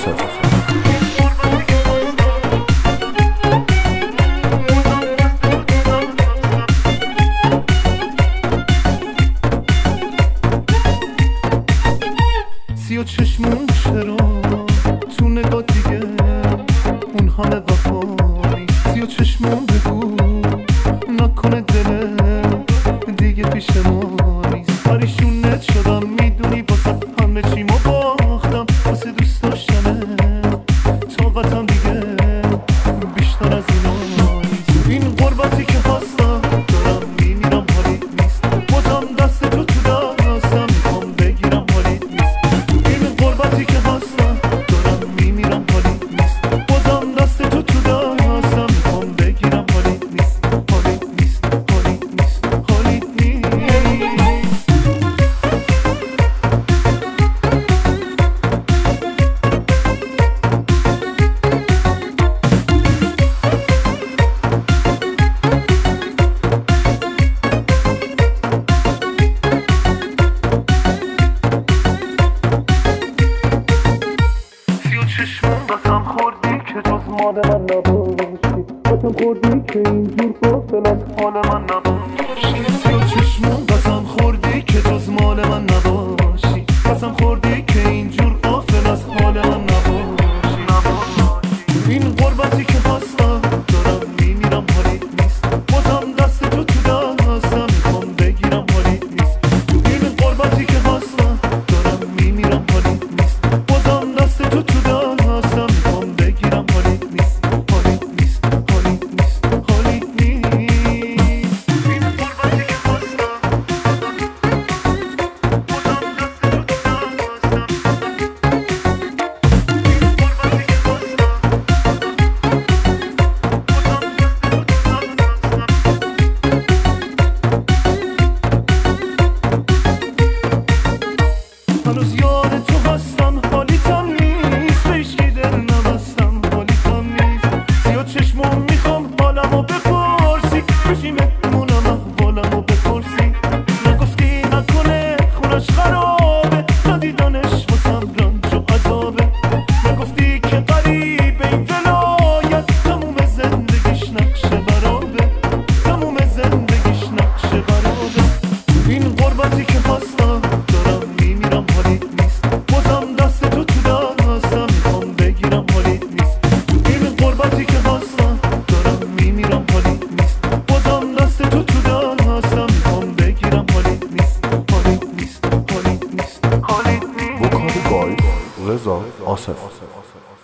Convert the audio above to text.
آصف. سیاه چشمون چرا تو نگاه دیگه اون همه وفا نیست. سیاه چشمون بگو نکنه دلت دیگه پیش ما نیست. پریشونت شدم میدونی واسه همه چیمو باختم، واسه دوست داشتنه طاقتم دیگه بیشتر از اینا نیست. این غربتی که هستم دارم میمیرم حالیت نیست، بازم دست تو دستم میخوام بگیرم حالیت نیست. این غربتی که هستم دارم میمیرم حالیت نیست، بازم دست تو دستم میخوام بگیرم حالیت نیست. حالیت نیست، حالیت نیست، حالیت نیست. چشمون بسم خوردی که جز مال من نباشی، بسم خوردی که اینجور غافل از حال من نباشی. سیاه چشمون بسم خوردی که جز مال من نباشی، بسم خوردی که اینجور غافل از حال من نباشی. این غربتی که هستم دارم میمیرم حالیت نیست، بازم دست تو دستم میخوام بگیرم حالیت نیست. این غربتی که هستم دارم میمیرم حالیت نیست، بازم دست تو دستم میخوام بگیرم حالیت نیست. حالیت نیست، حالیت نیست، حالیت نیست. این غربتی که هستم هنوز یاد تو هستم، حالیتم نیست، بهشکی دل نبستم حالیتم نیست. سیاه چشمون میخوام حالمو بپرسی، بشی مهمونم احوالمو بپرسی. نگفتی نکنه خونش خرابه، ندیدنش واسم رنج و عذابه. نگفتی که غریبه این ولایت، تموم زندگیش نقش برابه، تموم زندگیش نقش برابه. این غربتی که هستم دارم میمیرم حالیت نیست، بازم دست تو دستم میخوام بگیرم حالیت نیست. این غربتی که هستم دارم میمیرم حالیت نیست، بازم دست تو دستم میخوام بگیرم حالیت نیست. حالیت نیست، حالیت نیست، حالیت نیست. وکال بای رضا آصف.